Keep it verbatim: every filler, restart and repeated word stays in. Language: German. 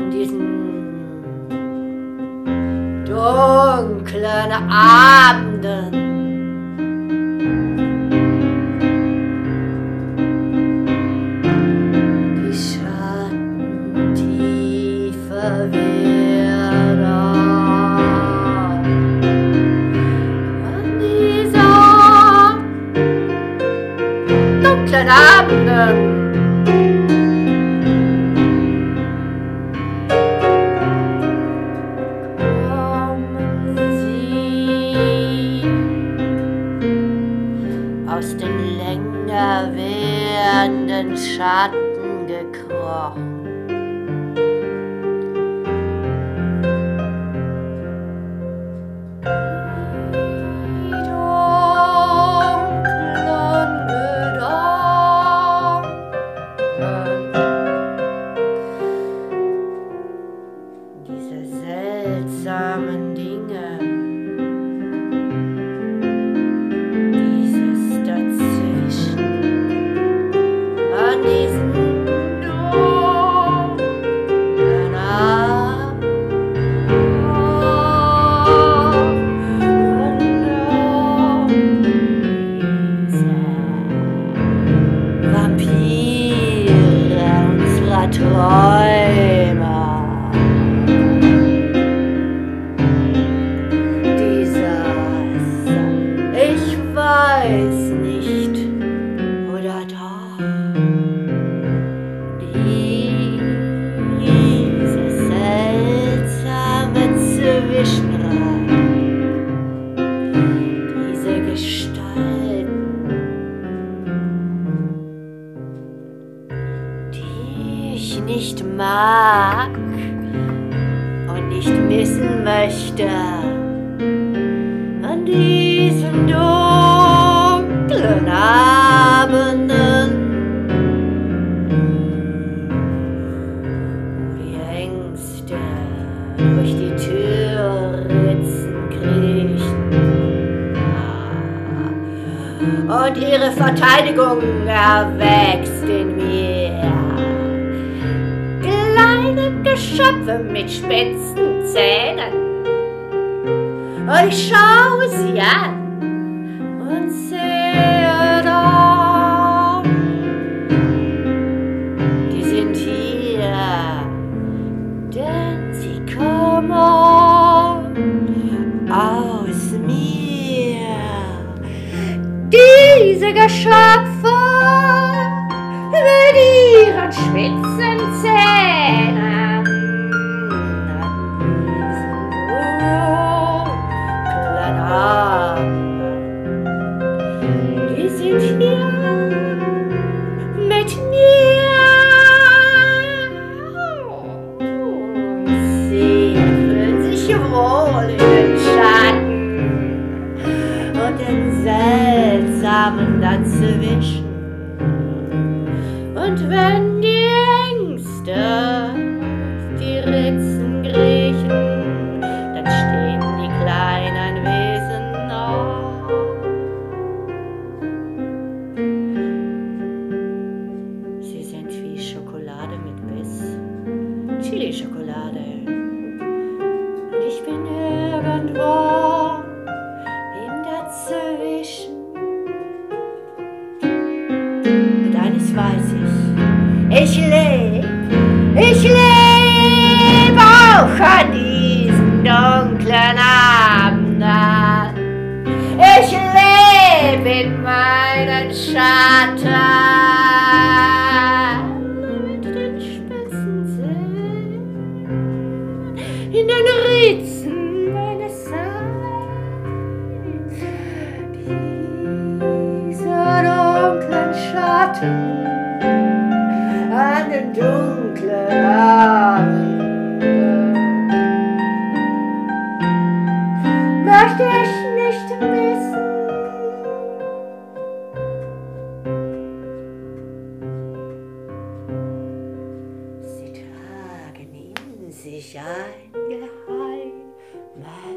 an diesen dunklen Abenden. Die Schatten tiefer werden. An dieser dunklen Abenden. Aus den länger werdenden Schatten gekrochen. Die dunklen Gedanken, diese seltsamen Dinge. An diesen dunklen Abenden, diese Vampire unserer Träume, dieses Ich weiß nicht oder doch. Diese seltsame Zwischenreihe, diese Gestalten, die ich nicht mag und nicht missen möchte, an diesen dunklen Abenden. Durch die Türritzen kriechen und ihre Verteidigung erwächst in mir. Kleine Geschöpfe mit spitzen Zähnen, und ich schaue sie an und sehe da, die sind hier, denn sie kommen aus mir. Diese Geschöpfe mit ihren spitzen Zähnen, an diesen dunklen Abenden, die sind hier mit mir. Wohl in den Schatten und den Seltsamen dazwischen. Und wenn die Ängste die Ritzen kriechen, dann stehen die kleinen Wesen auf. Sie sind wie Schokolade mit Biss, Chili-Schokolade. Ich bin irgendwo im Dazwischen. Und eines weiß ich, ich lebe, ich lebe auch an diesen dunklen Abenden. Ich lebe in meinen Schatten, mit den spitzen Zähnen, in den Ritzen meines Seins, diese dunklen Schatten an den dunklen Abenden möchte ich nicht missen. Sie tragen in sich ein Geheimnis.